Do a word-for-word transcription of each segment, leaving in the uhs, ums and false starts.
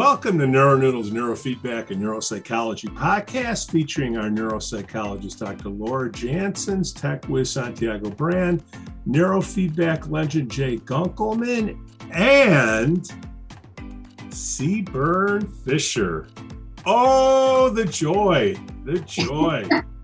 Welcome to NeuroNoodles Neurofeedback and Neuropsychology podcast featuring our neuropsychologist, Doctor Laura Jansons, Tech Whiz Santiago Brand, neurofeedback legend Jay Gunkelman, and Seaburn Fisher. Oh, the joy, the joy.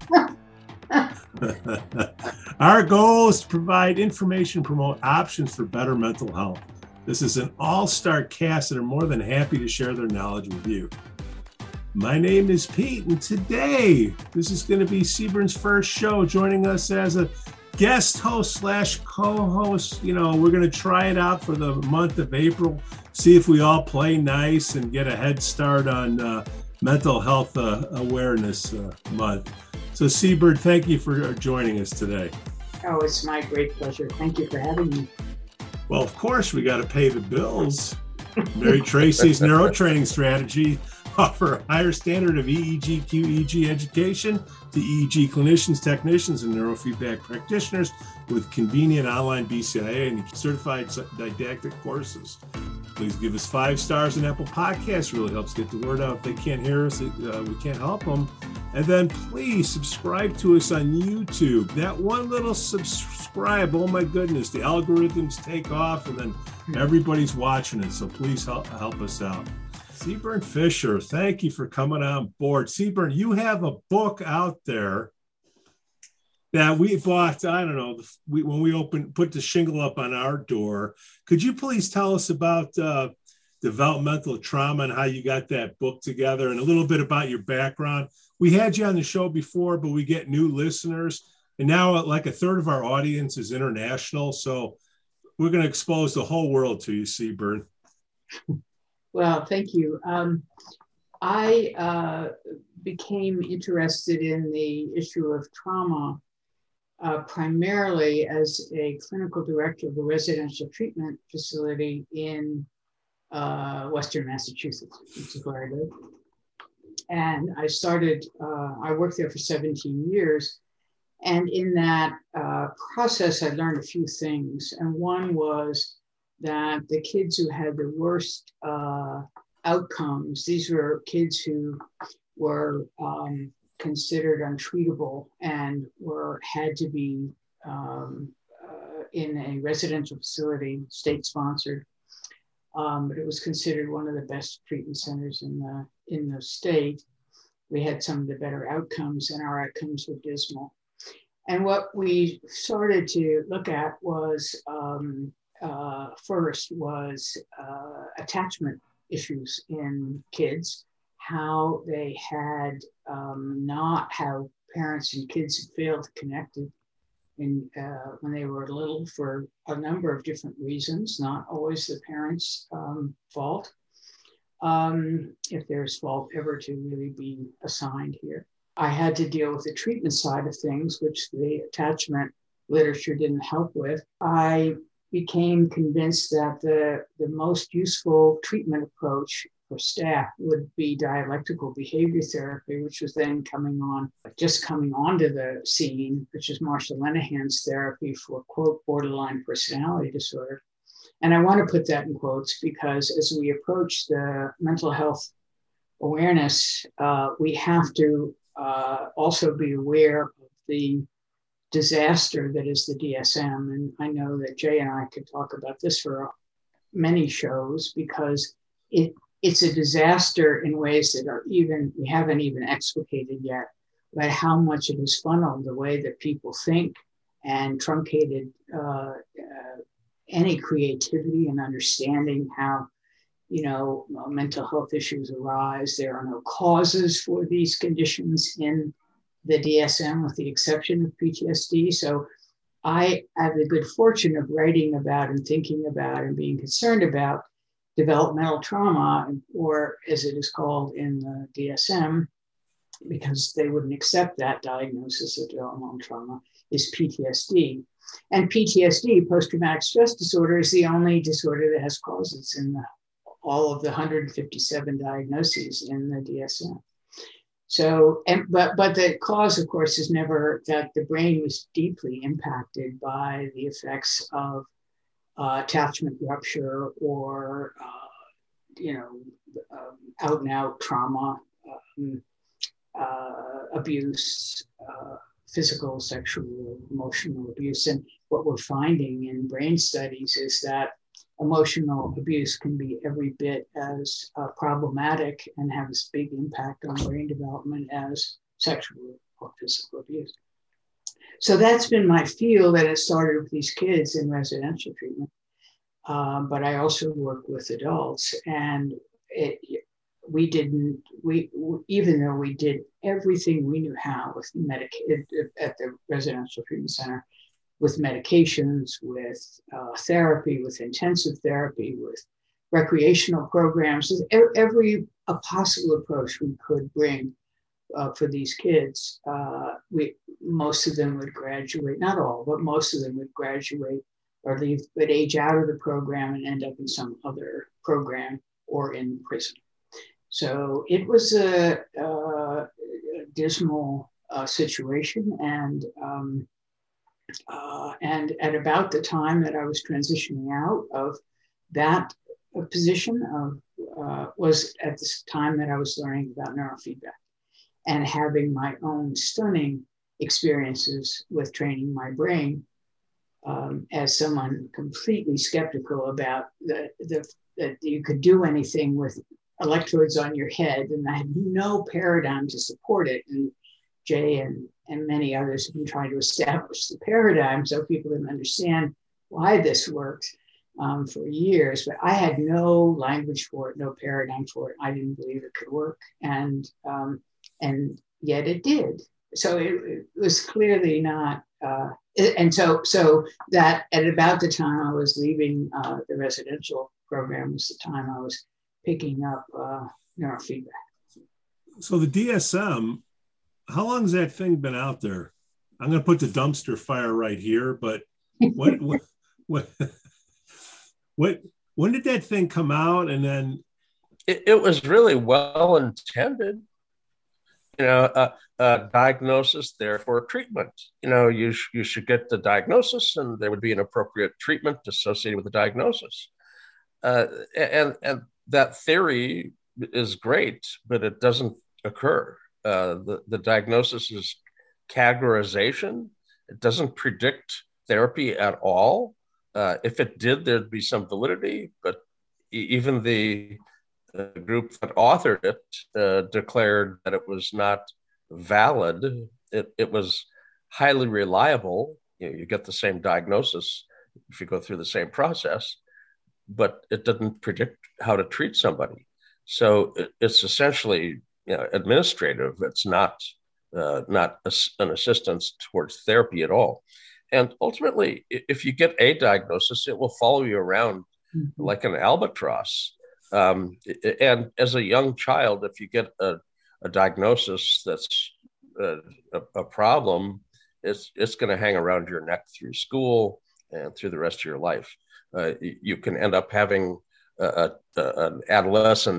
Our goal is to provide information, promote options for better mental health. This is an all-star cast that are more than happy to share their knowledge with you. My name is Pete, and today, this is going to be Seaburn's first show, joining us as a guest host slash co-host. You know, we're going to try it out for the month of April, see if we all play nice and get a head start on uh, Mental Health uh, Awareness uh, Month. So, Seaburn, thank you for joining us today. Oh, it's my great pleasure. Thank you for having me. Well, of course, we got to pay the bills. Mary Tracy's neurotraining strategy offer a higher standard of E E G, Q E E G education to E E G clinicians, technicians, and neurofeedback practitioners with convenient online B C I A and certified didactic courses. Please give us five stars on Apple Podcasts. It really helps get the word out. If they can't hear us, uh, we can't help them. And then please subscribe to us on YouTube. That one little subscribe, oh my goodness, the algorithms take off and then everybody's watching it. So please help, help us out. Seaburn Fisher, thank you for coming on board. Seaburn, you have a book out there that we bought, I don't know, we, when we opened, put the shingle up on our door. Could you please tell us about uh, developmental trauma and how you got that book together and a little bit about your background? We had you on the show before, but we get new listeners. And now like a third of our audience is international. So we're going to expose the whole world to you, Seaburn. Well, thank you. Um, I uh, became interested in the issue of trauma uh, primarily as a clinical director of a residential treatment facility in uh, Western Massachusetts, which is where I live. And I started, uh, I worked there for seventeen years. And in that uh, process, I learned a few things. And one was that the kids who had the worst uh, outcomes, these were kids who were um, considered untreatable and were had to be um, uh, in a residential facility, state-sponsored. Um, but it was considered one of the best treatment centers in the in the state. We had some of the better outcomes, and our outcomes were dismal. And what we started to look at was um, uh, first was uh, attachment issues in kids, how they had um, not how parents and kids had failed to connect it in, uh, when they were little for a number of different reasons, not always the parents' um, fault, um, if there's fault ever to really be assigned here. I had to deal with the treatment side of things, which the attachment literature didn't help with. I became convinced that the, the most useful treatment approach for staff would be dialectical behavior therapy, which was then coming on, just coming onto the scene, which is Marsha Linehan's therapy for, quote, borderline personality disorder. And I want to put that in quotes because as we approach the mental health awareness, uh, we have to uh, also be aware of the disaster that is the D S M. And I know that Jay and I could talk about this for many shows because it It's a disaster in ways that are even, we haven't even explicated yet, but how much it has funneled the way that people think and truncated uh, uh, any creativity and understanding how, you know, mental health issues arise. There are no causes for these conditions in the D S M with the exception of P T S D. So I have the good fortune of writing about and thinking about and being concerned about developmental trauma, or as it is called in the D S M, because they wouldn't accept that diagnosis of developmental trauma, is P T S D. And P T S D, post-traumatic stress disorder, is the only disorder that has causes in the, all of the one hundred fifty-seven diagnoses in the D S M. So, and, but, but the cause, of course, is never that the brain was deeply impacted by the effects of uh, attachment rupture or uh, you know, um, out and out trauma, um, uh, abuse, uh, physical, sexual, emotional abuse. And what we're finding in brain studies is that emotional abuse can be every bit as uh, problematic and have a big impact on brain development as sexual or physical abuse. So that's been my field, and it started with these kids in residential treatment. Um, but I also work with adults, and it, we didn't, we, even though we did everything we knew how with medic- at the residential treatment center, with medications, with uh, therapy, with intensive therapy, with recreational programs, with every a possible approach we could bring uh, for these kids. Uh, we most of them would graduate, not all, but most of them would graduate or leave, would age out of the program and end up in some other program or in prison. So it was a, a dismal uh, situation, and um, uh, and at about the time that I was transitioning out of that position, of uh, was at this time that I was learning about neurofeedback and having my own stunning experiences with training my brain. Um, as someone completely skeptical about the, the that you could do anything with electrodes on your head, and I had no paradigm to support it. And Jay and, and many others have been trying to establish the paradigm so people can understand why this works um, for years. But I had no language for it, no paradigm for it. I didn't believe it could work, and um, and yet it did. So it, it was clearly not. Uh, and so, so that at about the time I was leaving uh, the residential program was the time I was picking up uh, neurofeedback. So the D S M, how long has that thing been out there? I'm going to put the dumpster fire right here, but what, what, what, what, when did that thing come out? And then it, it was really well intended. You know, uh, uh, diagnosis, therefore treatment. You know, you sh- you should get the diagnosis, and there would be an appropriate treatment associated with the diagnosis. Uh, and and that theory is great, but it doesn't occur. Uh, the the diagnosis is categorization. It doesn't predict therapy at all. Uh, if it did, there'd be some validity, but e- even the The group that authored it uh, declared that it was not valid. It, it was highly reliable. You know, you get the same diagnosis if you go through the same process, but it didn't predict how to treat somebody. So it, it's essentially, you know, administrative. It's not uh, not a, an assistance towards therapy at all. And ultimately, if you get a diagnosis, it will follow you around mm-hmm. like an albatross. Um, and as a young child, if you get a, a diagnosis that's a, a, a problem, it's it's going to hang around your neck through school and through the rest of your life. Uh, you can end up having a, a, an adolescent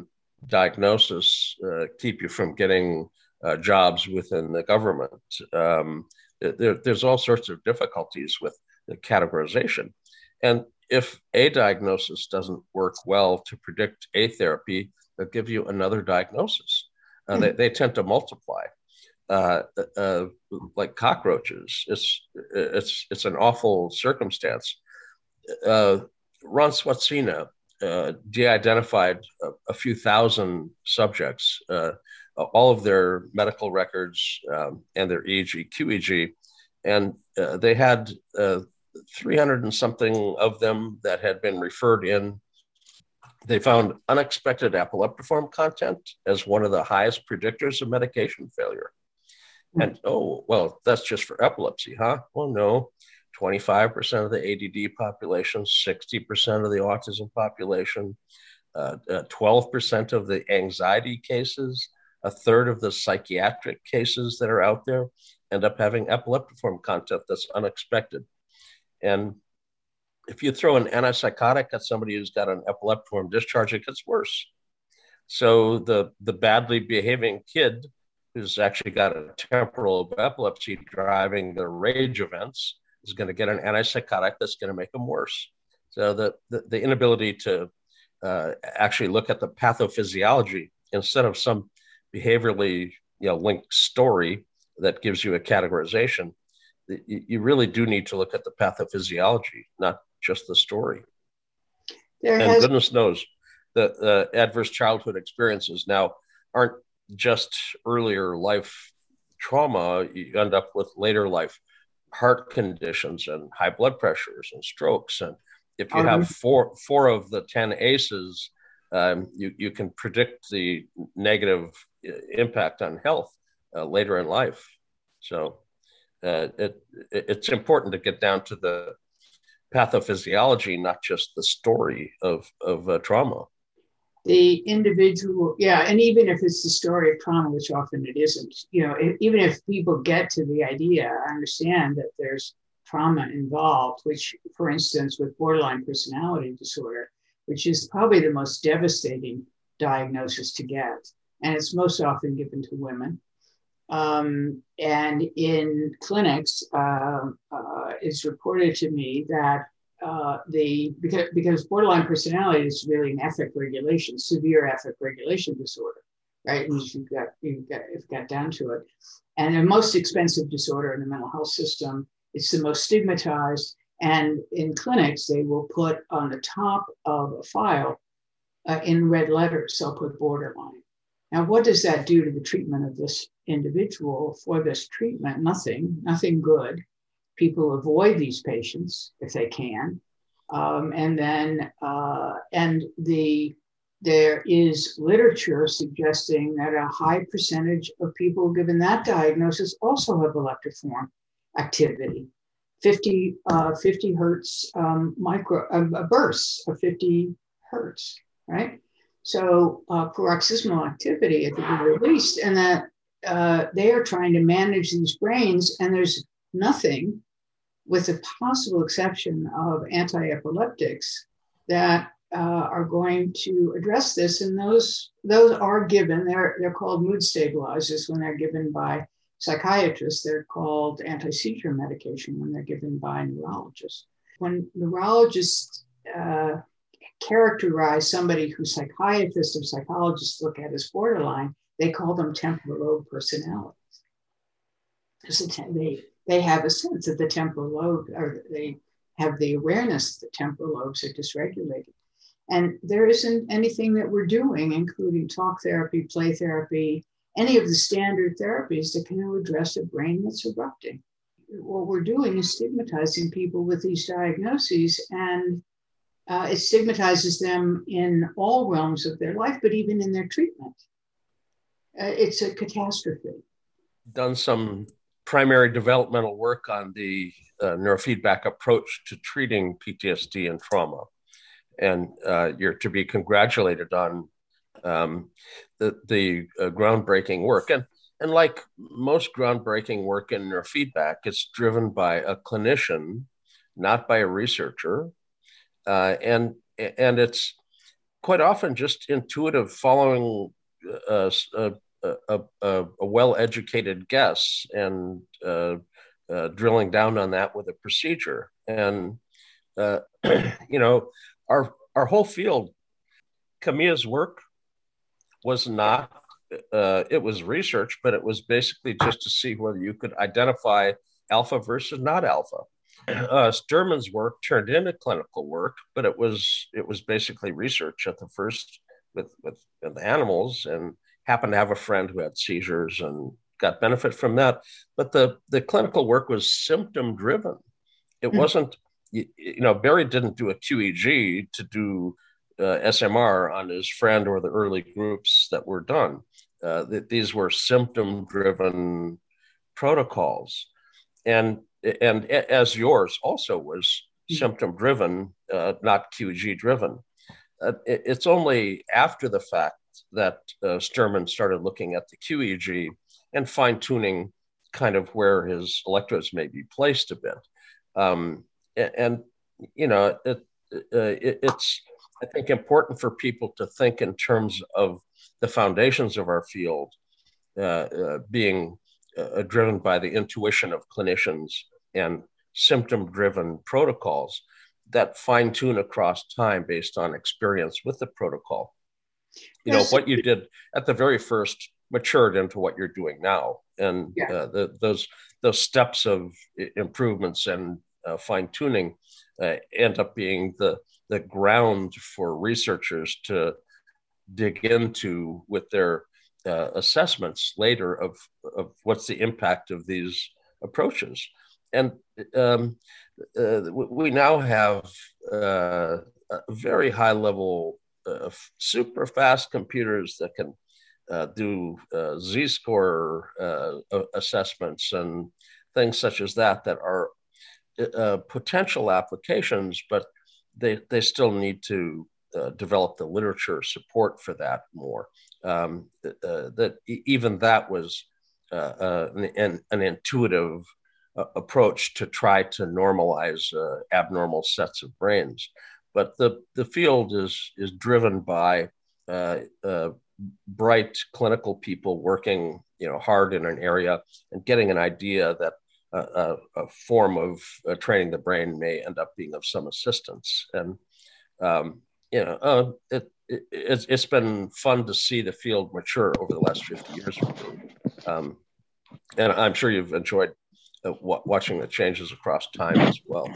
diagnosis uh, keep you from getting uh, jobs within the government. Um, there, there's all sorts of difficulties with the categorization. And if a diagnosis doesn't work well to predict a therapy, they'll give you another diagnosis. Uh, mm. they, they tend to multiply uh, uh, like cockroaches. It's it's it's an awful circumstance. Uh, Ron Swatsina uh, de-identified a, a few thousand subjects, uh, all of their medical records um, and their E E G, Q E G, and uh, they had uh, three hundred and something of them that had been referred in. They found unexpected epileptiform content as one of the highest predictors of medication failure. Mm. And, oh, well, that's just for epilepsy, huh? Well, no, twenty-five percent of the A D D population, sixty percent of the autism population, uh, uh, twelve percent of the anxiety cases, a third of the psychiatric cases that are out there end up having epileptiform content that's unexpected. And if you throw an antipsychotic at somebody who's got an epileptiform discharge, it gets worse. So the, the badly behaving kid who's actually got a temporal epilepsy driving the rage events is going to get an antipsychotic that's going to make them worse. So the, the, the inability to uh, actually look at the pathophysiology instead of some behaviorally, you know, linked story that gives you a categorization. You, you really do need to look at the pathophysiology, not just the story. There and has- goodness knows the uh, adverse childhood experiences now aren't just earlier life trauma. You end up with later life heart conditions and high blood pressures and strokes. And if you have four four of the ten A C Es, um, you, you can predict the negative impact on health uh, later in life. So uh, it, it it's important to get down to the pathophysiology, not just the story of, of uh, trauma. The individual, yeah, and even if it's the story of trauma, which often it isn't, you know, if, even if people get to the idea, understand that there's trauma involved, which, for instance, with borderline personality disorder, which is probably the most devastating diagnosis to get, and it's most often given to women. Um, and in clinics, uh, uh, it's reported to me that uh, the because because borderline personality is really an affect regulation, severe affect regulation disorder, right? And you've got you've got you've got down to it, and the most expensive disorder in the mental health system. It's the most stigmatized, and in clinics they will put on the top of a file uh, in red letters. They'll put borderline. Now, what does that do to the treatment of this individual for this treatment? Nothing, nothing good. People avoid these patients if they can. Um, and then, uh, and the there is literature suggesting that a high percentage of people given that diagnosis also have electroform activity. fifty, uh, fifty hertz um, micro, uh, bursts of fifty hertz, right? So uh, paroxysmal activity at the very least, and that uh, they are trying to manage these brains, and there's nothing, with the possible exception of anti-epileptics, that uh, are going to address this. And those those are given. They're they're called mood stabilizers when they're given by psychiatrists. They're called anti-seizure medication when they're given by neurologists. When neurologists uh, characterize somebody who psychiatrists or psychologists look at as borderline, they call them temporal lobe personalities. They, they have a sense that the temporal lobe, or they have the awareness that the temporal lobes are dysregulated. And there isn't anything that we're doing, including talk therapy, play therapy, any of the standard therapies that can address a brain that's erupting. What we're doing is stigmatizing people with these diagnoses, and uh, it stigmatizes them in all realms of their life, but even in their treatment. Uh, it's a catastrophe. Done some primary developmental work on the uh, neurofeedback approach to treating P T S D and trauma. And uh, you're to be congratulated on um, the, the uh, groundbreaking work. And, and like most groundbreaking work in neurofeedback, it's driven by a clinician, not by a researcher. Uh, and, and it's quite often just intuitive following a, a, a, a, a well-educated guess and uh, uh, drilling down on that with a procedure. And, uh, you know, our, our whole field, Kamiya's work was not, uh, it was research, but it was basically just to see whether you could identify alpha versus not alpha. Uh, Sterman's work turned into clinical work, but it was it was basically research at the first with, with, with animals, and happened to have a friend who had seizures and got benefit from that. But the, the clinical work was symptom driven. It mm-hmm. wasn't, you, you know, Barry didn't do a Q E G to do uh, S M R on his friend or the early groups that were done. Uh, that these were symptom driven protocols. And And as yours also was symptom driven, uh, not Q E G driven. Uh, it, it's only after the fact that uh, Sterman started looking at the Q E G and fine tuning kind of where his electrodes may be placed a bit. Um, and, and, you know, it, uh, it, it's, I think, important for people to think in terms of the foundations of our field uh, uh, being uh, driven by the intuition of clinicians and symptom-driven protocols. that fine tune across time based on experience with the protocol. You know, what you did at the very first matured into what you're doing now. And yeah. uh, the, those those steps of improvements and uh, fine tuning uh, end up being the, the ground for researchers to dig into with their uh, assessments later of, of what's the impact of these approaches. And um, uh, we now have uh, a very high level, uh, super fast computers that can uh, do uh, Z-score uh, assessments and things such as that, that are uh, potential applications, but they, they still need to uh, develop the literature support for that more. Um, uh, that even that was uh, uh, an, an intuitive uh, approach to try to normalize uh, abnormal sets of brains. But the, the field is, is driven by uh, uh, bright clinical people working, you know, hard in an area and getting an idea that uh, a, a form of uh, training the brain may end up being of some assistance. And, um, you know, uh, it, it, it's, it's been fun to see the field mature over the last fifty years. Um, and I'm sure you've enjoyed uh, w- watching the changes across time as well.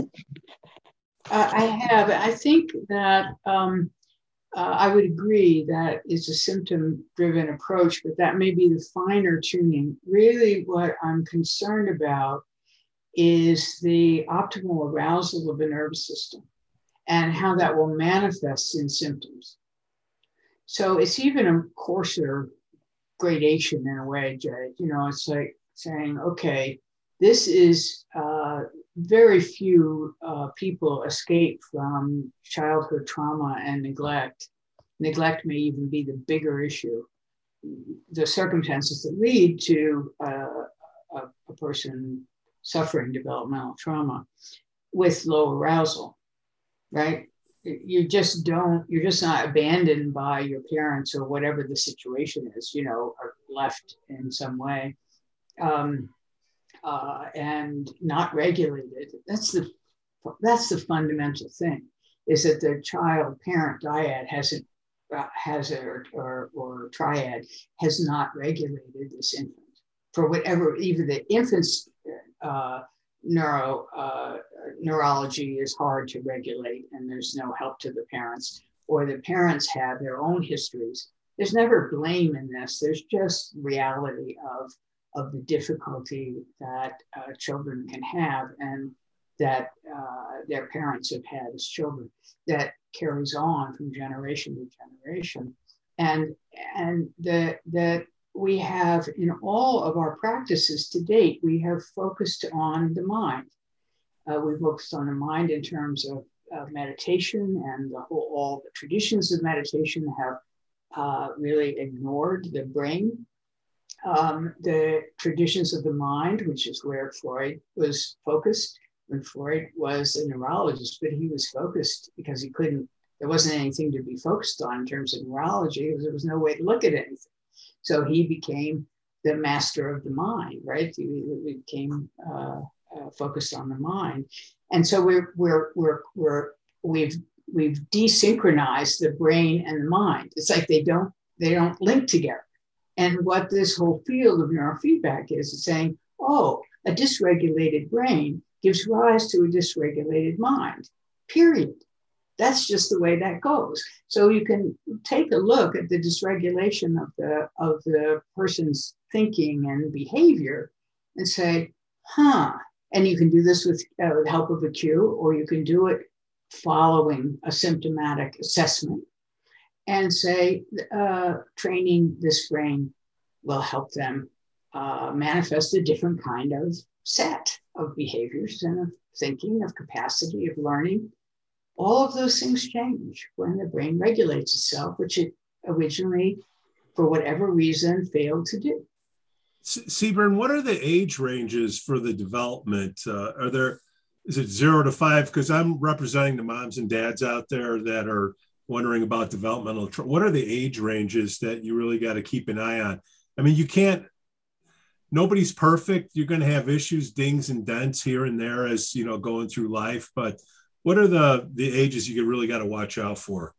Uh, I have. I think that um, uh, I would agree that it's a symptom-driven approach, but that may be the finer tuning. Really, what I'm concerned about is the optimal arousal of the nervous system and how that will manifest in symptoms. So it's even a coarser gradation in a way, Jay. You know, it's like saying, okay, this is uh, very few uh, people escape from childhood trauma and neglect. Neglect may even be the bigger issue. The circumstances that lead to uh, a, a person suffering developmental trauma with low arousal, right? You just don't, you're just not abandoned by your parents or whatever the situation is, you know, or left in some way. Um, Uh, and not regulated. That's the that's the fundamental thing, is that the child-parent dyad hasn't uh, has it or, or or triad has not regulated this infant for whatever. Either the infant's uh, neuro uh, neurology is hard to regulate, and there's no help to the parents, or the parents have their own histories. There's never blame in this. There's just reality of. of the difficulty that uh, children can have and that uh, their parents have had as children, that carries on from generation to generation. And, and the, that we have, in all of our practices to date, we have focused on the mind. Uh, we focused on the mind in terms of uh, meditation, and the whole, all the traditions of meditation have uh, really ignored the brain. Um, the traditions of the mind, which is where Freud was focused, when Freud was a neurologist, but he was focused because he couldn't, there wasn't anything to be focused on in terms of neurology. There was no way to look at anything. So he became the master of the mind, right? He, he became uh, uh, focused on the mind. And so we're, we're, we're, we're, we've, we've desynchronized the brain and the mind. It's like they don't, they don't link together. And what this whole field of neurofeedback is, is saying, oh, a dysregulated brain gives rise to a dysregulated mind, period. That's just the way that goes. So you can take a look at the dysregulation of the, of the person's thinking and behavior and say, huh, and you can do this with, uh, with the help of a cue, or you can do it following a symptomatic assessment. And say, uh, training this brain will help them uh, manifest a different kind of set of behaviors and of thinking, of capacity, of learning. All of those things change when the brain regulates itself, which it originally, for whatever reason, failed to do. Sybren, what are the age ranges for the development? Uh, are there, is it zero to five? Because I'm representing the moms and dads out there that are wondering about developmental, tra- what are the age ranges that you really got to keep an eye on? I mean, you can't, nobody's perfect. You're going to have issues, dings and dents here and there as, you know, going through life. But what are the, the ages you really got to watch out for?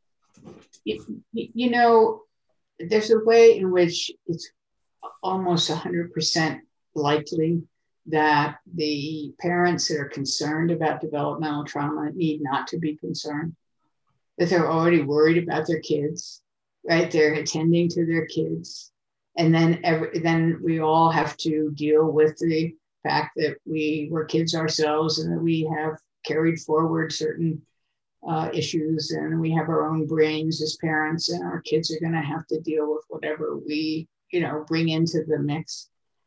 You, you know, there's a way in which it's almost one hundred percent likely that the parents that are concerned about developmental trauma need not to be concerned, that they're already worried about their kids, right? They're attending to their kids. And then every, then we all have to deal with the fact that we were kids ourselves and that we have carried forward certain uh, issues, and we have our own brains as parents, and our kids are going to have to deal with whatever we, you know, bring into the mix.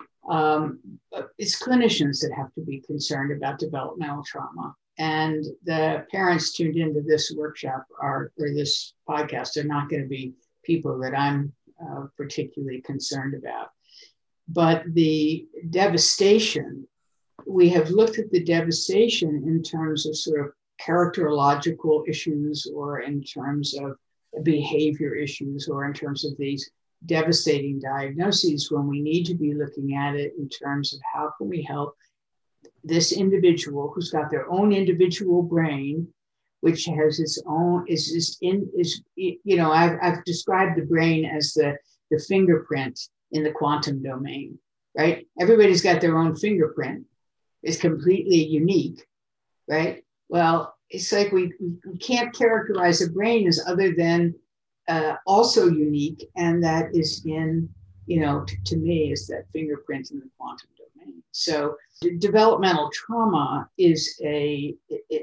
Um, it's clinicians that have to be concerned about developmental trauma. And the parents tuned into this workshop are, or this podcast are not going to be people that I'm uh, particularly concerned about. But the devastation, we have looked at the devastation in terms of sort of characterological issues, or in terms of behavior issues, or in terms of these devastating diagnoses, when we need to be looking at it in terms of how can we help this individual who's got their own individual brain, which has its own, is is in is you know I've I've described the brain as the the fingerprint in the quantum domain, right? Everybody's got their own fingerprint. It's completely unique, right? Well, it's like we, we can't characterize a brain as other than uh, also unique, and that is in, you know, t- to me is that fingerprint in the quantum domain. So d- developmental trauma is a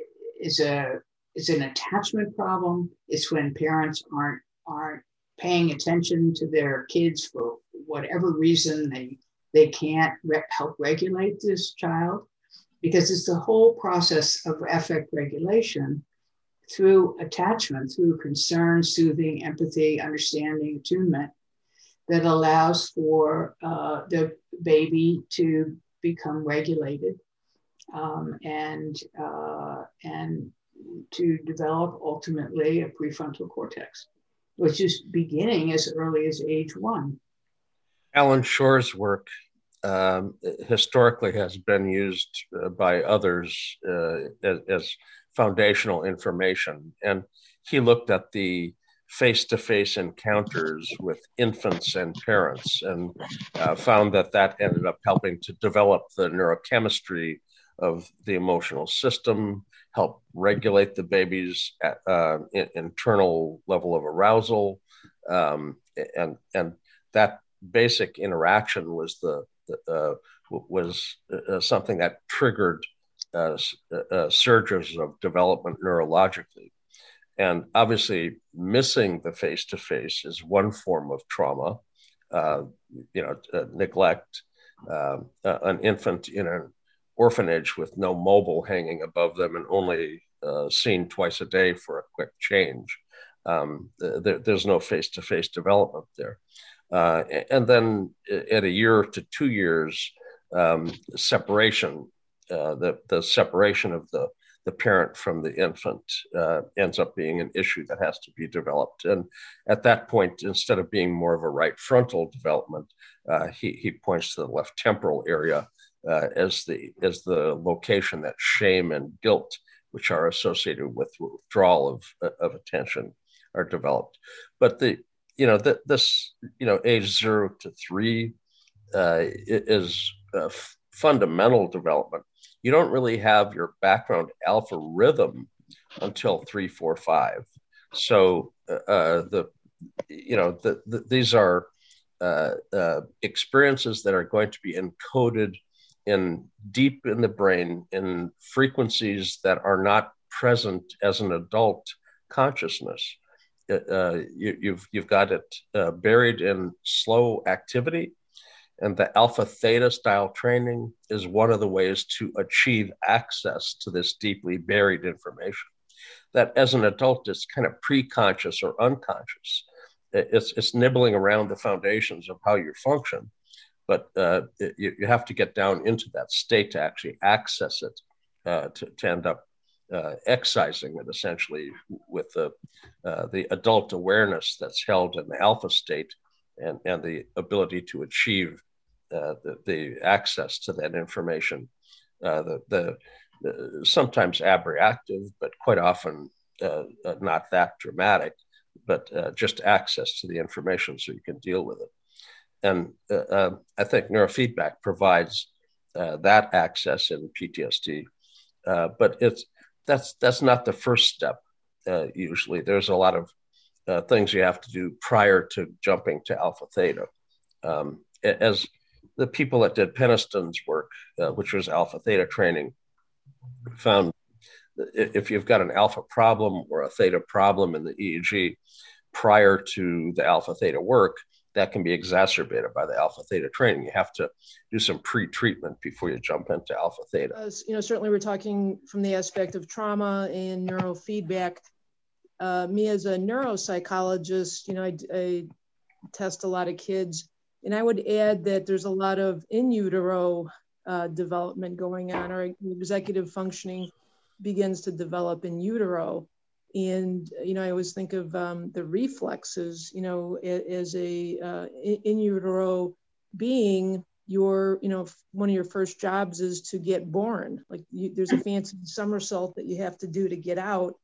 is a is an attachment problem. It's when parents aren't aren't paying attention to their kids for whatever reason. They they can't re- help regulate this child, because it's the whole process of affect regulation through attachment, through concern, soothing, empathy, understanding, attunement, that allows for uh, the baby to become regulated um, and uh, and to develop ultimately a prefrontal cortex, which is beginning as early as age one. Alan Shore's work um, historically has been used uh, by others uh, as, as foundational information. And he looked at the face-to-face encounters with infants and parents, and uh, found that that ended up helping to develop the neurochemistry of the emotional system, help regulate the baby's uh, internal level of arousal, um, and and that basic interaction was the, the uh, was uh, something that triggered uh, uh, surges of development neurologically. And obviously, missing the face-to-face is one form of trauma. Uh, you know, uh, neglect, uh, uh, an infant in an orphanage with no mobile hanging above them and only uh, seen twice a day for a quick change. Um, there, there's no face-to-face development there. Uh, and then at a year to two years, um, separation, uh, the, the separation of the the parent from the infant uh, ends up being an issue that has to be developed. And at that point, instead of being more of a right frontal development, uh, he, he points to the left temporal area uh, as the as the location that shame and guilt, which are associated with withdrawal of, of attention, are developed. But the you know the, this you know age zero to three uh, is uh, fundamental development. You don't really have your background alpha rhythm until three, four, five. So uh, the you know the, the, these are uh, uh, experiences that are going to be encoded in deep in the brain in frequencies that are not present as an adult consciousness. Uh, you, you've you've got it uh, buried in slow activity. And the alpha theta style training is one of the ways to achieve access to this deeply buried information that as an adult is kind of pre-conscious or unconscious. It's, it's nibbling around the foundations of how you function, but uh, it, you have to get down into that state to actually access it, uh, to, to end up uh, excising it essentially with the, uh, the adult awareness that's held in the alpha state and, and the ability to achieve Uh, the, the access to that information uh, the, the, the sometimes abreactive, but quite often uh, uh, not that dramatic, but uh, just access to the information so you can deal with it. And uh, uh, I think neurofeedback provides uh, that access in P T S D, uh, but it's that's that's not the first step. Uh, usually, there's a lot of uh, things you have to do prior to jumping to alpha theta. Um, as the people that did Peniston's work, uh, which was alpha theta training, found that if you've got an alpha problem or a theta problem in the E E G prior to the alpha theta work, that can be exacerbated by the alpha theta training. You have to do some pre-treatment before you jump into alpha theta. Uh, you know, certainly we're talking from the aspect of trauma and neurofeedback. Uh, me as a neuropsychologist, you know, I, I test a lot of kids, and I would add that there's a lot of in utero uh, development going on, or executive functioning begins to develop in utero. And, you know, I always think of um, the reflexes, you know, as a uh, in utero being, your, you know, one of your first jobs is to get born. Like you, there's a fancy somersault that you have to do to get out.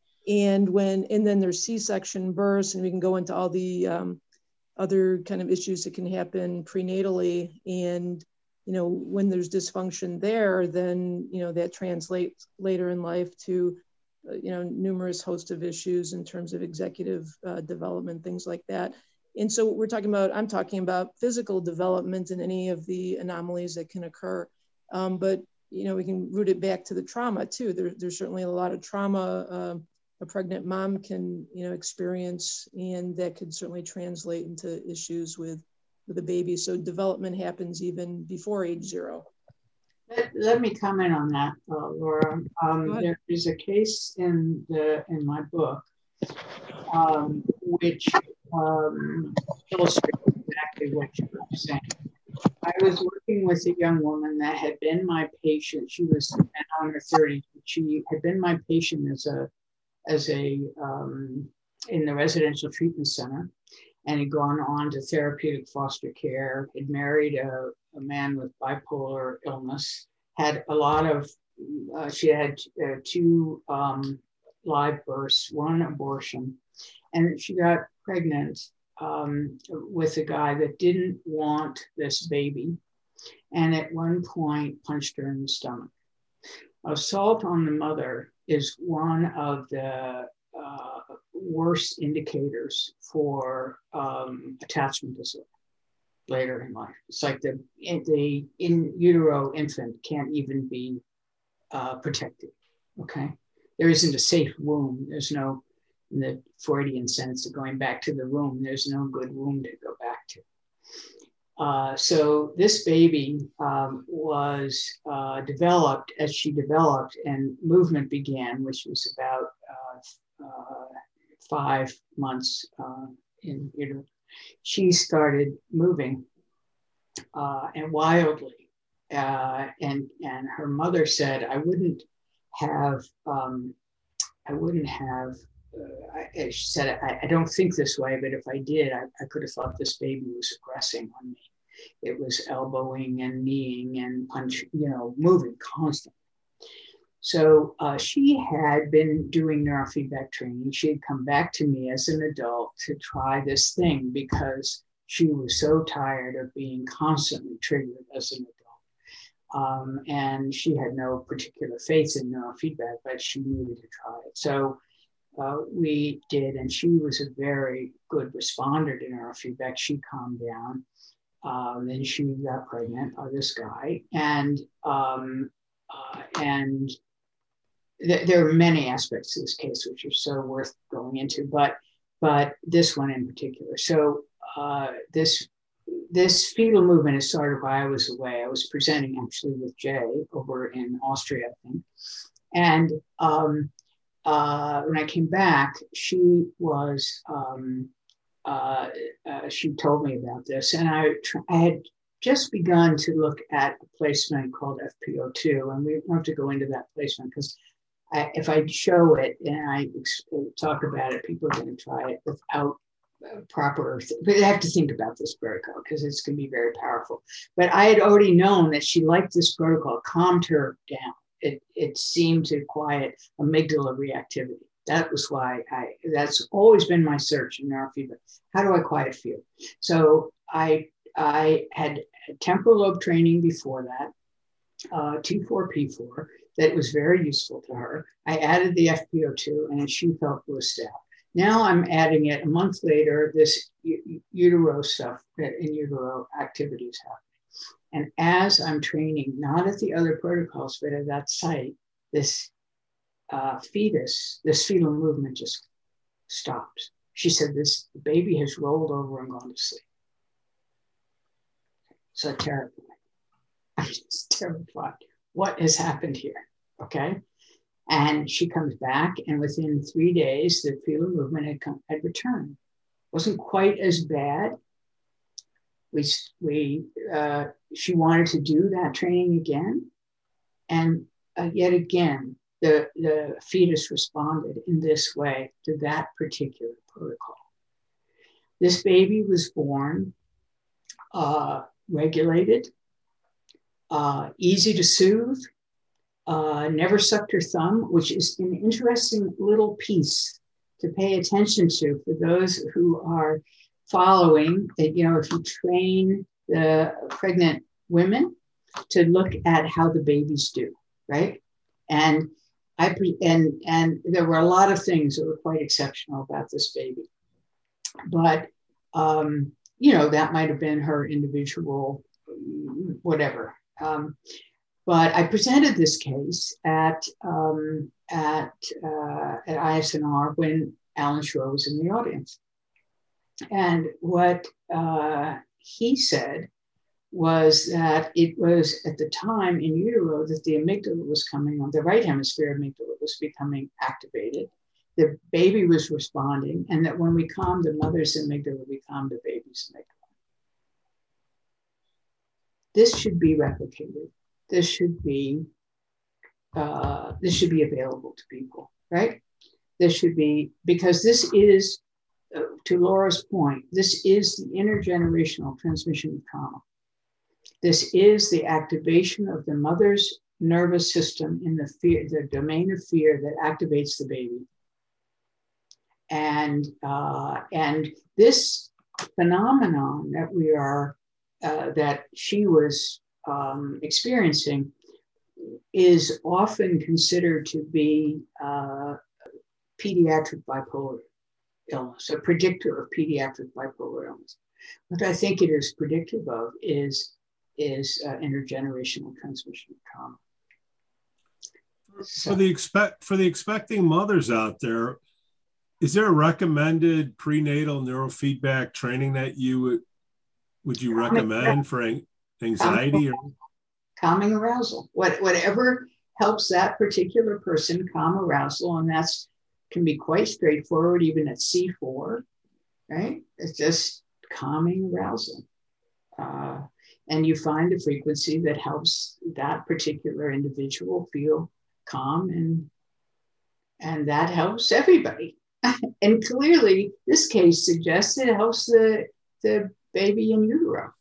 And when, and then there's C-section births, and we can go into all the um, other kind of issues that can happen prenatally. And, you know, when there's dysfunction there, then, you know, that translates later in life to, you know, numerous host of issues in terms of executive uh, development, things like that. And so we're talking about, I'm talking about physical development and any of the anomalies that can occur. Um, but, you know, we can root it back to the trauma too. There, there's certainly a lot of trauma uh, a pregnant mom can, you know, experience, and that could certainly translate into issues with, with a baby. So development happens even before age zero. Let, let me comment on that, uh, Laura. Um, there is a case in the in my book um, which um, illustrates exactly what you were saying. I was working with a young woman that had been my patient. She was now in her thirties. She had been my patient as a as a um, in the residential treatment center, and had gone on to therapeutic foster care. Had married a a man with bipolar illness, had a lot of, uh, she had uh, two um, live births, one abortion, and she got pregnant um, with a guy that didn't want this baby, and at one point punched her in the stomach. Assault on the mother is one of the uh, worst indicators for um, attachment disorder later in life. It's like the, the in utero infant can't even be uh, protected, okay? There isn't a safe womb. There's no, in the Freudian sense of going back to the womb, there's no good womb to go back to. Uh, so this baby um, was uh, developed as she developed, and movement began, which was about uh, uh, five months uh, in utero. She started moving uh, and wildly. Uh, and, and her mother said, I wouldn't have, um, I wouldn't have, uh, I, she said, I, I don't think this way, but if I did, I, I could have thought this baby was aggressing on me. It was elbowing and kneeing and punch, you know, moving constantly. So uh, she had been doing neurofeedback training. She had come back to me as an adult to try this thing because she was so tired of being constantly triggered as an adult. Um, and she had no particular faith in neurofeedback, but she needed to try it. So uh, we did, and she was a very good responder to neurofeedback. She calmed down. Um, then she got pregnant by this guy. And, um, uh, and th- there are many aspects to this case which are so worth going into, but but this one in particular. So uh, this this fetal movement is started while I was away. I was presenting actually with Jay over in Austria, I think. And um, uh, when I came back, she was, um, uh, uh, she told me about this. And I, tr- I had just begun to look at a placement called F P O two. And we don't have to go into that placement because I, if I show it and I ex- talk about it, people are going to try it without proper, but I have to think about this protocol because it's going to be very powerful. But I had already known that she liked this protocol, calmed her down. It, it seemed to quiet amygdala reactivity. That was why I, that's always been my search in neurofeedback. How do I quiet fear? So I, I had temporal lobe training before that, uh, T four P four, that was very useful to her. I added the F P O two and she felt blissed out. Now I'm adding it a month later, this u- utero stuff, in utero activities happening. And as I'm training, not at the other protocols, but at that site, this uh, fetus, this fetal movement just stops. She said, this baby has rolled over and gone to sleep. So terrified. I was terrified. What has happened here? Okay. And she comes back, and within three days, the fetal movement had come, had returned. Wasn't quite as bad. We, we, uh, she wanted to do that training again. And uh, yet again, the, the fetus responded in this way to that particular protocol. This baby was born uh, regulated, uh, easy to soothe, uh, never sucked her thumb, which is an interesting little piece to pay attention to for those who are following. You know, if you train the pregnant women to look at how the babies do, right? And I and and there were a lot of things that were quite exceptional about this baby, but um, you know, that might have been her individual whatever. Um, but I presented this case at um, at uh, at I S N R when Alan Shore was in the audience, and what uh, he said was that it was at the time in utero that the amygdala was coming on, the right hemisphere amygdala was becoming activated. The baby was responding, and that when we calmed the mother's amygdala, we calmed the baby's amygdala. This should be replicated. This should be, uh, this should be available to people, right? This should be, because this is, uh, to Laura's point, this is the intergenerational transmission of trauma. This is the activation of the mother's nervous system in the fear, the domain of fear that activates the baby. And, uh, and this phenomenon that we are, uh, that she was um, experiencing is often considered to be uh, pediatric bipolar illness, a predictor of pediatric bipolar illness. What I think it is predictive of is is uh, intergenerational transmission of trauma. So, for the expect for the expecting mothers out there, is there a recommended prenatal neurofeedback training that you would would you recommend for anxiety or calming arousal? What whatever helps that particular person calm arousal, and that's can be quite straightforward, even at C four, right? It's just calming arousal. Uh, And you find a frequency that helps that particular individual feel calm, and, and that helps everybody. And clearly, this case suggests it helps the, the baby in utero.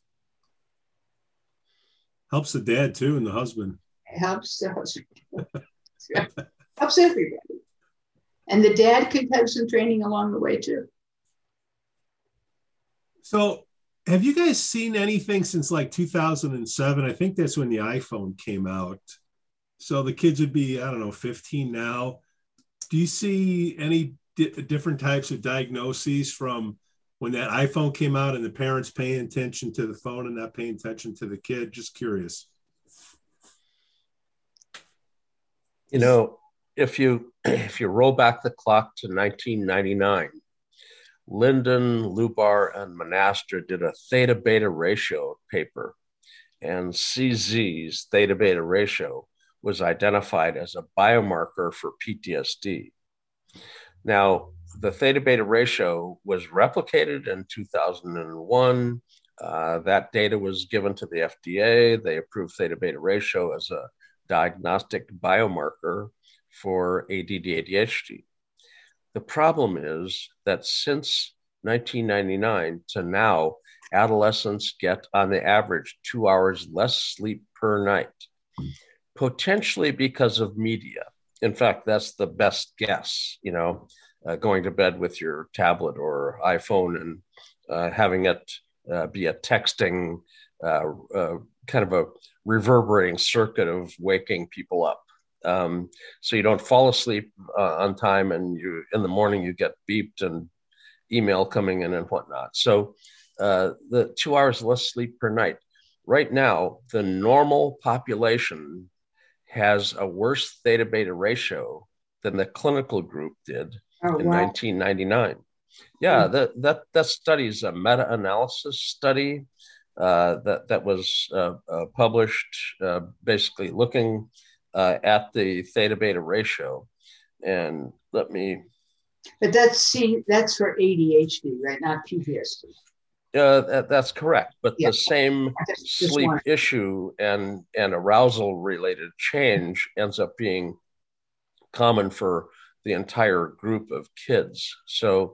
Helps the dad too and the husband. It helps the husband. Helps everybody. And the dad could have some training along the way too. So, have you guys seen anything since like two thousand seven? I think that's when the iPhone came out. So the kids would be, I don't know, fifteen now. Do you see any di- different types of diagnoses from when that iPhone came out and the parents paying attention to the phone and not paying attention to the kid? Just curious. You know, if you if you roll back the clock to nineteen ninety-nine, Linden, Lubar, and Monastir did a theta beta ratio paper, and C Z's theta beta ratio was identified as a biomarker for P T S D. Now, the theta beta ratio was replicated in two thousand one. Uh, that data was given to the F D A. They approved theta beta ratio as a diagnostic biomarker for A D D A D H D. The problem is that since nineteen ninety-nine to now, adolescents get on the average two hours less sleep per night, potentially because of media. In fact, that's the best guess, you know, uh, going to bed with your tablet or iPhone and uh, having it uh, be a texting uh, uh, kind of a reverberating circuit of waking people up. Um, so you don't fall asleep uh, on time, and you in the morning you get beeped and email coming in and whatnot. So uh, the two hours less sleep per night. Right now, the normal population has a worse theta beta ratio than the clinical group did oh, in wow. nineteen ninety-nine. Yeah, mm-hmm. that, that, that study is a meta-analysis study uh, that, that was uh, uh, published uh, basically looking uh, at the theta beta ratio. And let me... But that's, see, that's for A D H D, right? Not P T S D. Uh, that, that's correct, but yeah. the same sleep issue and, and arousal related change ends up being common for the entire group of kids. So,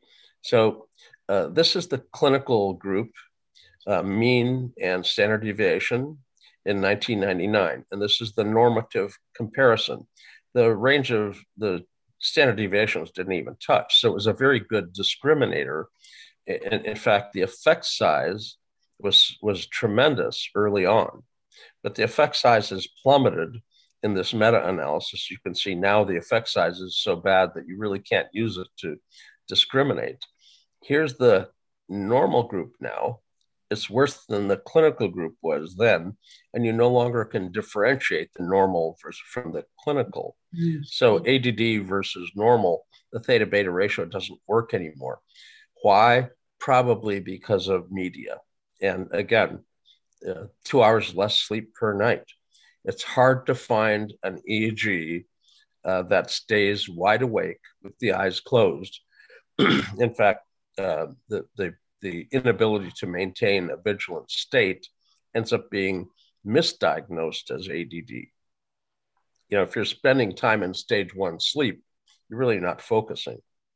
so uh, this is the clinical group uh, mean and standard deviation in nineteen ninety-nine, and this is the normative comparison. The range of the standard deviations didn't even touch, so it was a very good discriminator. In, in fact, the effect size was, was tremendous early on, but the effect size has plummeted in this meta-analysis. You can see now the effect size is so bad that you really can't use it to discriminate. Here's the normal group now. It's worse than the clinical group was then, and you no longer can differentiate the normal versus from the clinical. Mm-hmm. So A D D versus normal, the theta beta ratio doesn't work anymore. Why? Probably because of media. And again, uh, two hours less sleep per night. It's hard to find an E E G uh, that stays wide awake with the eyes closed. In fact, uh, the, the, the inability to maintain a vigilant state ends up being misdiagnosed as A D D. You know, if you're spending time in stage one sleep, you're really not focusing.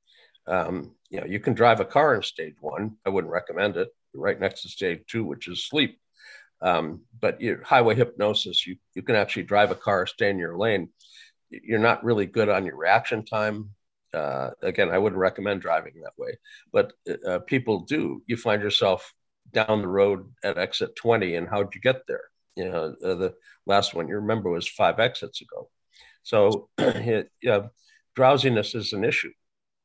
Um, you know, you can drive a car in stage one. I wouldn't recommend it. You're right next to stage two, which is sleep. Um, but you, highway hypnosis, you, you can actually drive a car, stay in your lane. You're not really good on your reaction time. Uh, again, I wouldn't recommend driving that way, but uh, people do. You find yourself down the road at exit twenty, and how'd you get there? You know, uh, the last one you remember was five exits ago. So it, yeah, drowsiness is an issue.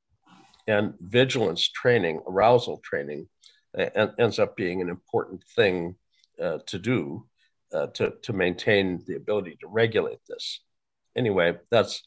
And vigilance training, arousal training, uh, ends up being an important thing uh, to do uh, to, to maintain the ability to regulate this. Anyway, that's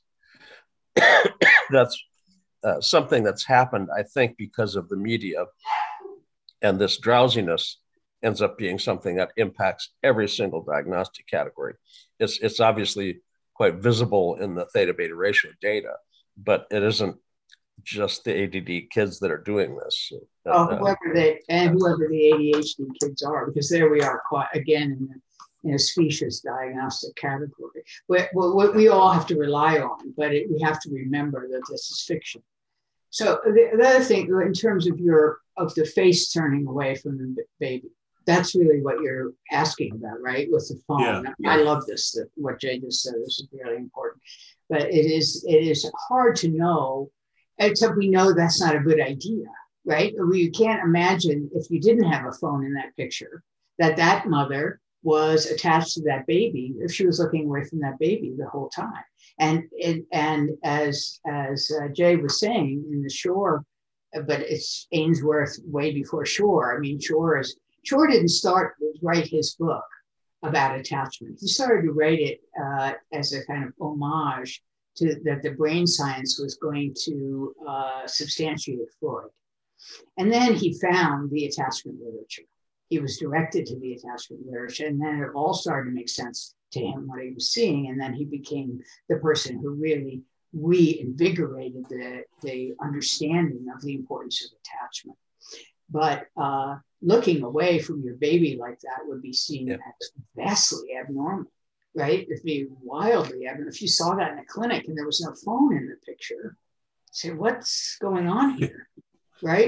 that's uh, something that's happened, I think, because of the media. And this drowsiness ends up being something that impacts every single diagnostic category. It's, it's obviously quite visible in the theta beta ratio data, but it isn't just the A D D kids that are doing this. Oh, whoever uh, they and whoever the A D H D kids are, because there we are, quite again in a, in a specious diagnostic category. We, we, we all have to rely on, but it, we have to remember that this is fiction. So the, the other thing, in terms of your of the face turning away from the baby, that's really what you're asking about, right? With the phone. Yeah. I love this. That what Jay just said. This is really important, but it is it is hard to know. Except we know that's not a good idea, right? We can't imagine if you didn't have a phone in that picture, that that mother was attached to that baby if she was looking away from that baby the whole time. And it, and as as uh, Jay was saying in the Shore, but it's Ainsworth way before Shore. I mean, Shore is Shore didn't start to write his book about attachment. He started to write it uh, as a kind of homage to that the brain science was going to uh, substantiate Freud. And then he found the attachment literature. He was directed to the attachment literature, and then it all started to make sense to him what he was seeing. And then he became the person who really reinvigorated the, the understanding of the importance of attachment. But uh, looking away from your baby like that would be seen yeah. as vastly abnormal. Right? It'd be wildly. I mean, if you saw that in a clinic and there was no phone in the picture, say, what's going on here? Right?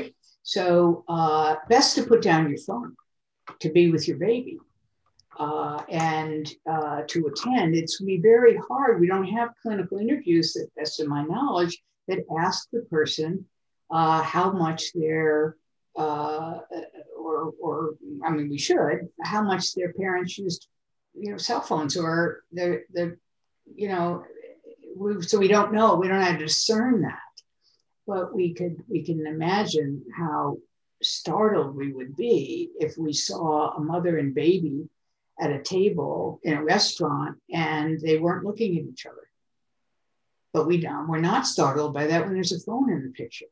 So uh, best to put down your phone to be with your baby uh, and uh, to attend. It's going to be very hard. We don't have clinical interviews, that best of my knowledge, that ask the person uh, how much they're, uh, or, or I mean, we should, how much their parents used, you know, cell phones, or they're, they're you know, we, so we don't know, we don't have to discern that. But we could, we can imagine how startled we would be if we saw a mother and baby at a table in a restaurant and they weren't looking at each other. But we don't, we're not startled by that when there's a phone in the picture.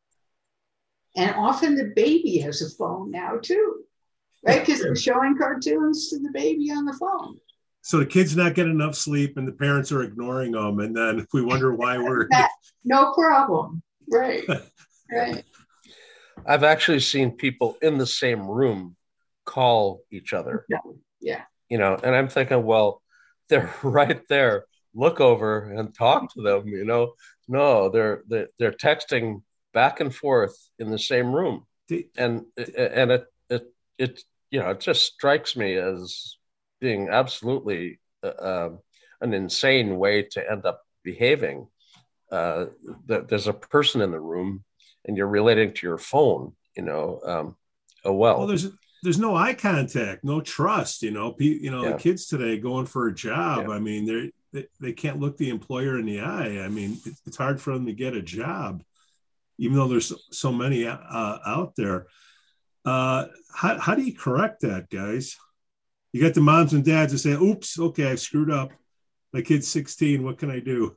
And often the baby has a phone now too, right? Because they're showing cartoons to the baby on the phone. So the kids not getting enough sleep and the parents are ignoring them. And then we wonder why we're... that, no problem. Right, right. I've actually seen people in the same room call each other. Yeah, yeah. You know, and I'm thinking, well, they're right there. Look over and talk to them. You know, no, they're they're, they're texting back and forth in the same room, and and it it it you know, it just strikes me as being absolutely uh, an insane way to end up behaving. Uh, that there's a person in the room and you're relating to your phone, you know, um, oh, well, well, there's, there's no eye contact, no trust, you know, P, you know, yeah. The kids today going for a job. Yeah. I mean, they're, they, they can't look the employer in the eye. I mean, it, it's hard for them to get a job, even though there's so, so many uh, out there. Uh, how, how do you correct that, guys? You got the moms and dads that say, oops, okay, I screwed up. My kid's sixteen. What can I do?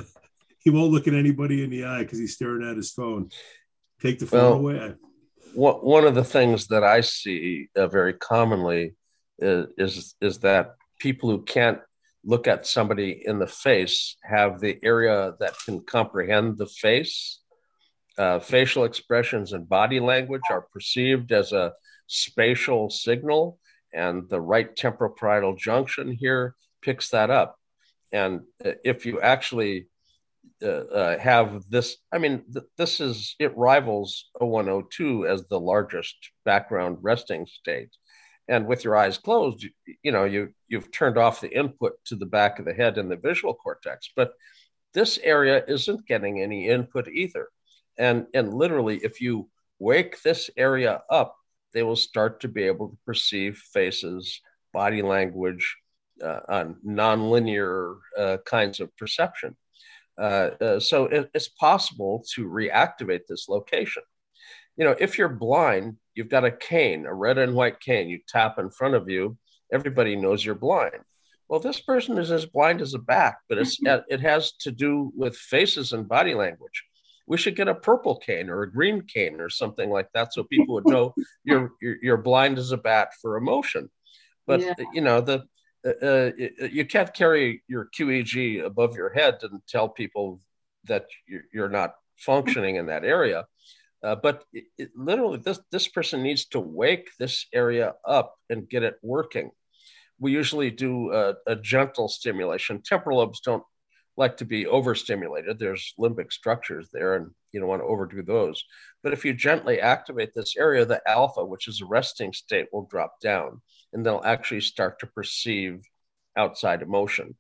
He won't look at anybody in the eye because he's staring at his phone. Take the phone well, away. One of the things that I see uh, very commonly is, is is that people who can't look at somebody in the face have the area that can comprehend the face. Uh, facial expressions and body language are perceived as a spatial signal, and the right temporoparietal junction here picks that up. And if you actually Uh, uh, have this, I mean, th- this is, it rivals oh one oh two as the largest background resting state. And with your eyes closed, you, you know, you, you've turned off the input to the back of the head and the visual cortex, but this area isn't getting any input either. And, and literally, if you wake this area up, they will start to be able to perceive faces, body language, uh, on nonlinear uh, kinds of perception. Uh, uh, so it, it's possible to reactivate this location. You know, if you're blind, you've got a cane, a red and white cane, you tap in front of you, everybody knows you're blind. Well, this person is as blind as a bat, but it's, it has to do with faces and body language. We should get a purple cane or a green cane or something like that, so people would know you're, you're, you're blind as a bat for emotion. But, yeah. you know, the, Uh, you can't carry your Q E G above your head and tell people that you're not functioning in that area. Uh, but it, it, literally, this, this person needs to wake this area up and get it working. We usually do a, a gentle stimulation. Temporal lobes don't like to be overstimulated. There's limbic structures there, and you don't want to overdo those. But if you gently activate this area, the alpha, which is a resting state, will drop down, and they'll actually start to perceive outside emotion.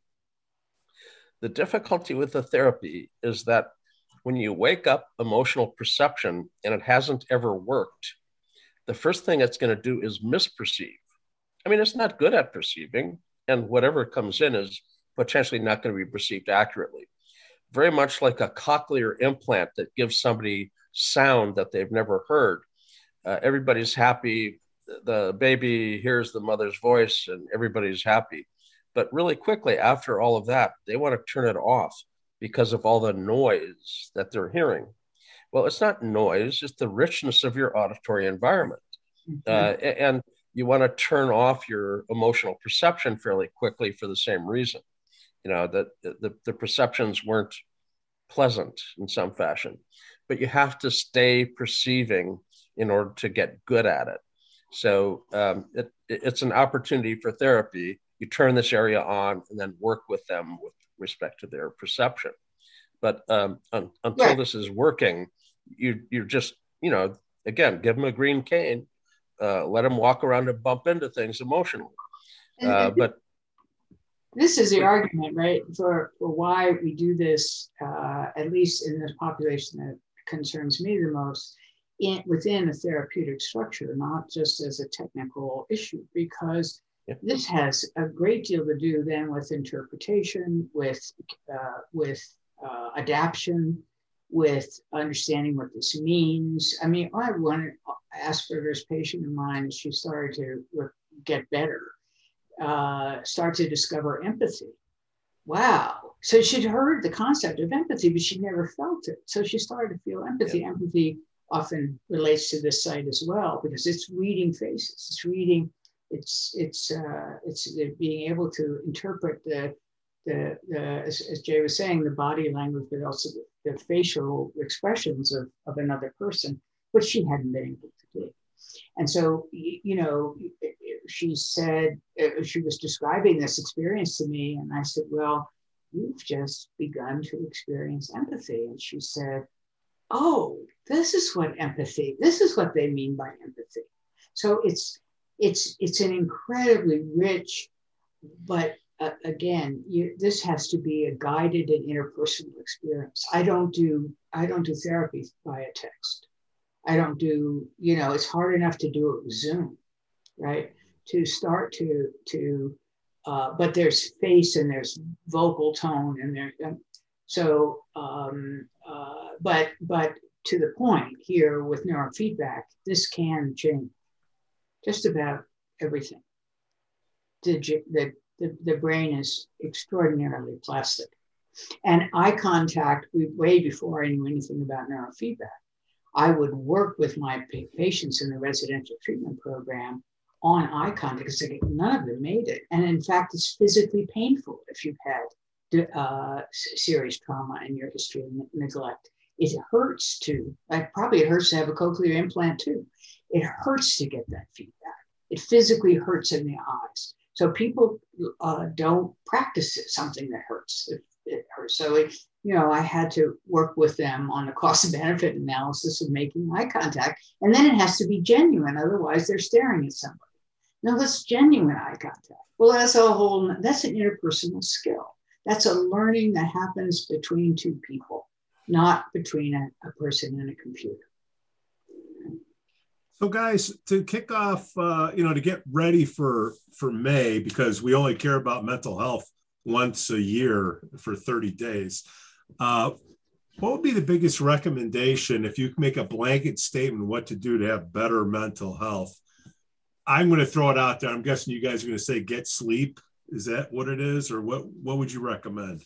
The difficulty with the therapy is that when you wake up emotional perception and it hasn't ever worked, the first thing it's going to do is misperceive. I mean, it's not good at perceiving, and whatever comes in is potentially not going to be perceived accurately. Very much like a cochlear implant that gives somebody sound that they've never heard. Uh, everybody's happy. The baby hears the mother's voice and everybody's happy. But really quickly after all of that, they want to turn it off because of all the noise that they're hearing. Well, it's not noise, it's the richness of your auditory environment. Mm-hmm. Uh, and you want to turn off your emotional perception fairly quickly for the same reason. You know, that the, the perceptions weren't pleasant in some fashion, but you have to stay perceiving in order to get good at it. So um, it, it's an opportunity for therapy. You turn this area on and then work with them with respect to their perception. But um, un, until right. this is working, you, you're just, you know, again, give them a green cane, uh, let them walk around and bump into things emotionally. Uh, but this is the argument, right, for, for why we do this, uh, at least in the population that concerns me the most, in, within a therapeutic structure, not just as a technical issue, because yeah. this has a great deal to do then with interpretation, with, uh, with uh, adaption, with understanding what this means. I mean, I had one Asperger's patient of mine, as she started to get better, uh, start to discover empathy. Wow. So she'd heard the concept of empathy, but she never felt it. So she started to feel empathy. Yeah. Empathy often relates to this site as well, because it's reading faces. It's reading, it's, it's, uh, it's being able to interpret the, the, the as, as Jay was saying, the body language, but also the, the facial expressions of, of another person, which she hadn't been able to do. And so, you know, she said, she was describing this experience to me, and I said, well, you've just begun to experience empathy. And she said, oh, this is what empathy, this is what they mean by empathy. So it's, it's, it's an incredibly rich, but uh, again, you, this has to be a guided and interpersonal experience. I don't do, I don't do therapy via text. I don't do, you know, it's hard enough to do it with Zoom, right? To start to, to, uh, but there's face and there's vocal tone and there, and so, um, uh, but, but to the point here with neurofeedback, this can change just about everything. The, the, the, the brain is extraordinarily plastic. And eye contact, way before I knew anything about neurofeedback, I would work with my patients in the residential treatment program on eye contact, because none of them made it. And in fact, it's physically painful if you've had uh, serious trauma in your history of neglect. It hurts to, like probably it hurts to have a cochlear implant too. It hurts to get that feedback. It physically hurts in the eyes. So people uh, don't practice it, something that hurts. It, it hurts. So it, you know, I had to work with them on the cost benefit analysis of making eye contact. And then it has to be genuine. Otherwise they're staring at somebody. No, that's genuine eye contact. Well, that's a whole, that's an interpersonal skill. That's a learning that happens between two people, not between a, a person and a computer. So guys, to kick off, uh, you know, to get ready for, for May, because we only care about mental health once a year for thirty days. Uh, what would be the biggest recommendation if you could make a blanket statement what to do to have better mental health? I'm going to throw it out there. I'm guessing you guys are going to say get sleep. Is that what it is? Or what, what would you recommend?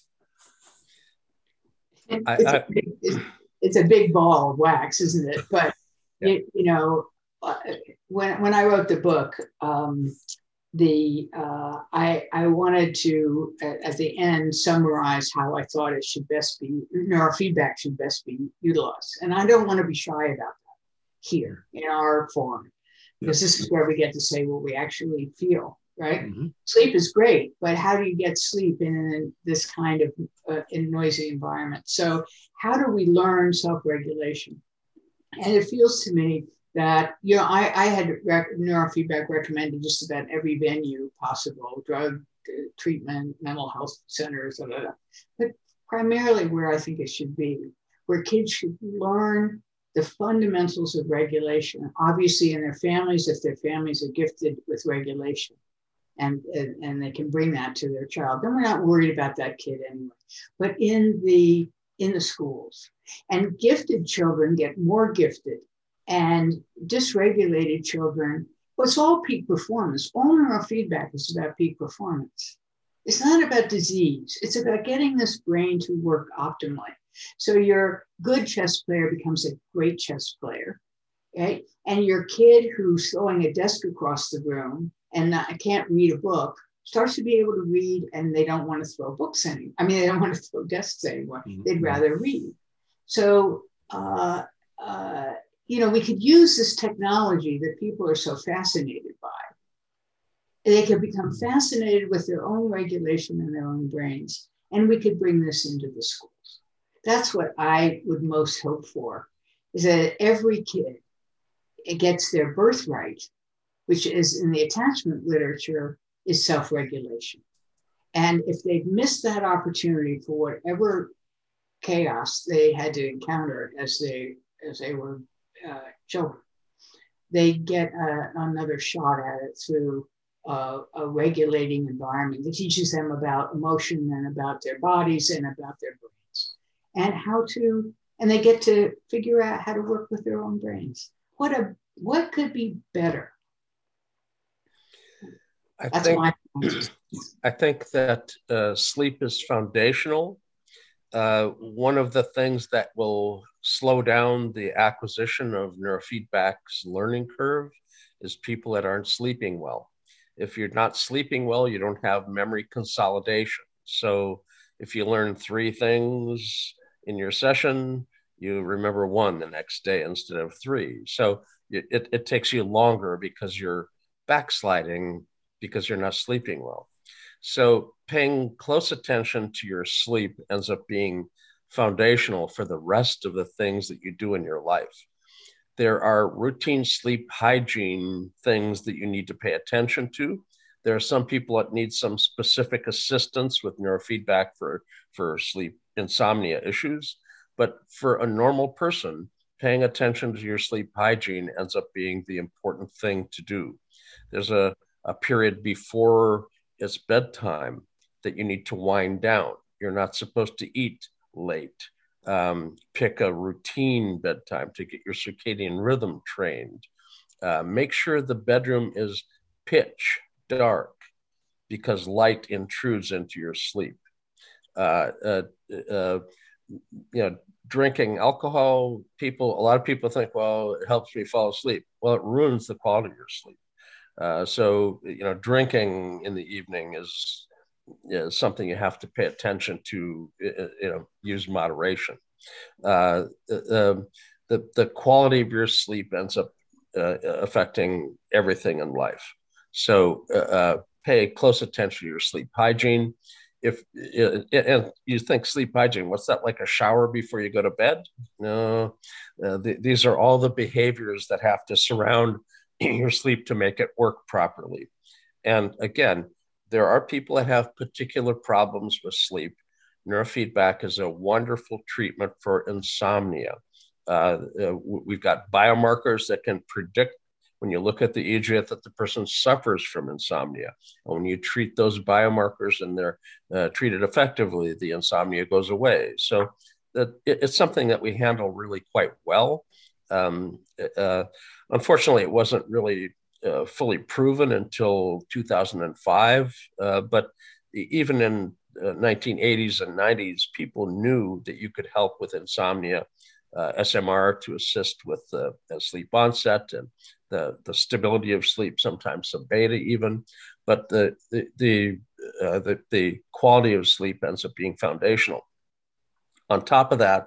It's, I, I, a big, it's, it's a big ball of wax, isn't it? But, yeah. you, you know, when, when I wrote the book, um, the uh, I, I wanted to, at, at the end, summarize how I thought it should best be, neurofeedback should best be utilized. And I don't want to be shy about that here in our forum, because this is where we get to say what we actually feel, right? Mm-hmm. Sleep is great, but how do you get sleep in this kind of uh, in noisy environment? So how do we learn self-regulation? And it feels to me that, you know, I, I had rec- neurofeedback recommended just about every venue possible, drug uh, treatment, mental health centers, blah, blah, blah. But primarily where I think it should be, where kids should learn the fundamentals of regulation, obviously in their families, if their families are gifted with regulation and, and, and they can bring that to their child, then we're not worried about that kid anyway. But in the, in the schools, and gifted children get more gifted, and dysregulated children, well, it's all peak performance. All neurofeedback is about peak performance. It's not about disease. It's about getting this brain to work optimally. So your good chess player becomes a great chess player, right? And your kid who's throwing a desk across the room and not, can't read a book starts to be able to read, and they don't want to throw books anymore. I mean, they don't want to throw desks anymore. Mm-hmm. They'd rather read. So, uh, uh, you know, we could use this technology that people are so fascinated by. They could become fascinated with their own regulation in their own brains, and we could bring this into the schools. That's what I would most hope for, is that every kid it gets their birthright, which is in the attachment literature, is self-regulation. And if they've missed that opportunity for whatever chaos they had to encounter as they as they were uh, children, they get a, another shot at it through uh, a regulating environment that teaches them about emotion and about their bodies and about their brains, and how to, and they get to figure out how to work with their own brains. What a what could be better? I That's think, my I think that uh, sleep is foundational. Uh, one of the things that will slow down the acquisition of neurofeedback's learning curve is people that aren't sleeping well. If you're not sleeping well, you don't have memory consolidation. So if you learn three things in your session, you remember one the next day instead of three. So it, it takes you longer because you're backsliding because you're not sleeping well. So paying close attention to your sleep ends up being foundational for the rest of the things that you do in your life. There are routine sleep hygiene things that you need to pay attention to. There are some people that need some specific assistance with neurofeedback for, for sleep insomnia issues. But for a normal person, paying attention to your sleep hygiene ends up being the important thing to do. There's a, a period before it's bedtime that you need to wind down. You're not supposed to eat late. Um, pick a routine bedtime to get your circadian rhythm trained. Uh, make sure the bedroom is pitch dark because light intrudes into your sleep. Uh, uh, uh, you know, drinking alcohol, people, a lot of people think, well, it helps me fall asleep. Well, it ruins the quality of your sleep. Uh, so, you know, drinking in the evening is, is something you have to pay attention to, you know, use moderation. Uh, the, the, the quality of your sleep ends up uh, affecting everything in life. So uh, pay close attention to your sleep hygiene. If uh, and you think sleep hygiene, what's that, like a shower before you go to bed? No, uh, th- these are all the behaviors that have to surround your sleep to make it work properly. And again, there are people that have particular problems with sleep. Neurofeedback is a wonderful treatment for insomnia. Uh, uh, we've got biomarkers that can predict when you look at the E E G that the person suffers from insomnia. And when you treat those biomarkers and they're uh, treated effectively, the insomnia goes away. So that it, it's something that we handle really quite well. Um, uh, unfortunately, it wasn't really uh, fully proven until two thousand five, uh, but even in uh, nineteen eighties and nineties, people knew that you could help with insomnia, uh, S M R to assist with uh, sleep onset and the, the stability of sleep, sometimes some beta even, but the, the, the, uh, the, the quality of sleep ends up being foundational. On top of that,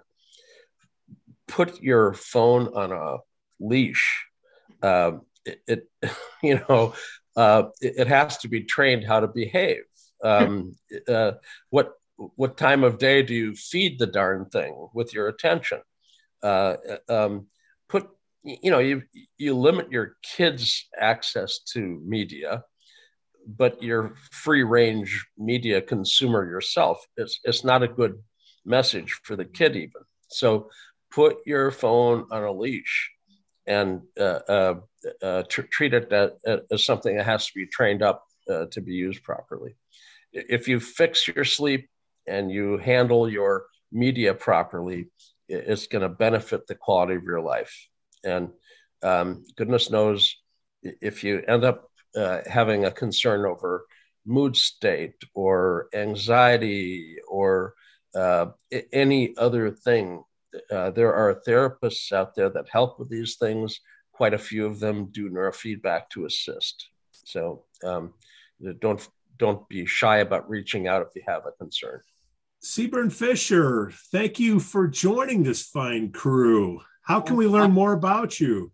put your phone on a leash. Uh, it, it, you know, uh, it, it has to be trained how to behave. Um, uh, what what time of day do you feed the darn thing with your attention? Uh, um, put you know you you limit your kids' access to media, but you're free range media consumer yourself. It's it's not a good message for the kid even. So put your phone on a leash and uh, uh, uh, tr- treat it as, as something that has to be trained up uh, to be used properly. If you fix your sleep and you handle your media properly, it's going to benefit the quality of your life. And um, goodness knows, if you end up uh, having a concern over mood state or anxiety or uh, any other thing, uh, there are therapists out there that help with these things. Quite a few of them do neurofeedback to assist. So um, don't don't be shy about reaching out if you have a concern. Seaburn Fisher, thank you for joining this fine crew. How can we learn more about you?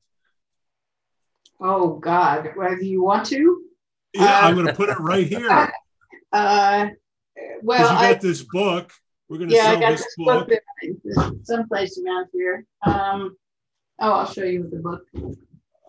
Oh, God, whether you want to? Yeah, uh, I'm going to put it right here. Uh, well, you got I, this book. We're going to yeah, sell I got this, this book. book that, someplace around here. Um, oh, I'll show you the book.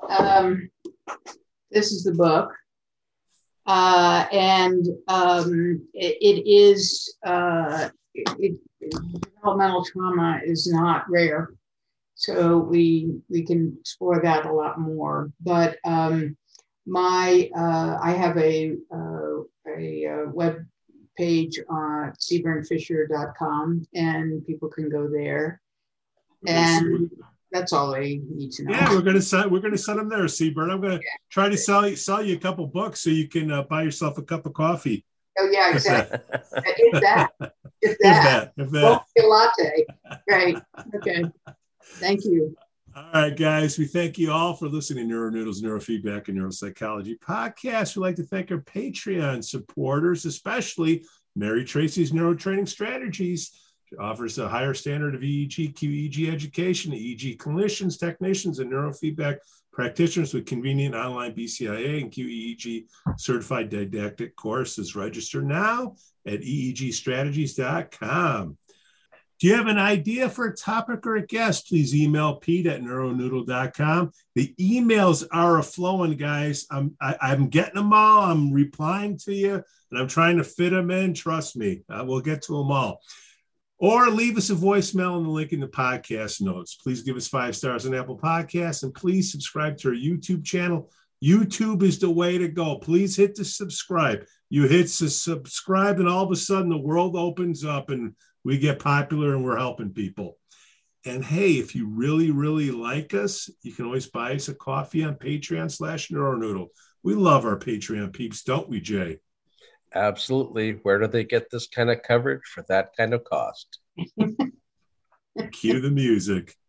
um, this is the book. Uh, and um, it, it is, uh, it, it, developmental trauma is not rare. So we we can explore that a lot more. But um, my, uh, I have a, uh, a, a web page on seaburn fisher dot com, and people can go there. And that's all they need to know. Yeah, we're gonna send we're gonna send them there, Seaburn. I'm gonna yeah. try to sell you sell you a couple books so you can uh, buy yourself a cup of coffee. Oh yeah, exactly. If that, if that, if that, if that. A latte. Right. Okay. Thank you. All right, guys. We thank you all for listening to NeuroNoodles Neurofeedback and Neuropsychology podcast. We'd like to thank our Patreon supporters, especially Mary Tracy's Neurotraining Strategies. Offers a higher standard of E E G, Q E E G education to E E G clinicians, technicians, and neurofeedback practitioners with convenient online B C I A and Q E E G certified didactic courses. Register now at E E G strategies dot com. Do you have an idea for a topic or a guest? Please email Pete at neuronoodle dot com. The emails are a-flowing, guys. I'm, I, I'm getting them all. I'm replying to you, and I'm trying to fit them in. Trust me, uh, we'll get to them all. Or leave us a voicemail in the link in the podcast notes. Please give us five stars on Apple Podcasts, and please subscribe to our YouTube channel. YouTube is the way to go. Please hit the subscribe. You hit the subscribe, and all of a sudden the world opens up and we get popular and we're helping people. And hey, if you really, really like us, you can always buy us a coffee on Patreon slash NeuroNoodle. We love our Patreon peeps, don't we, Jay? Absolutely. Where do they get this kind of coverage for that kind of cost? Cue the music.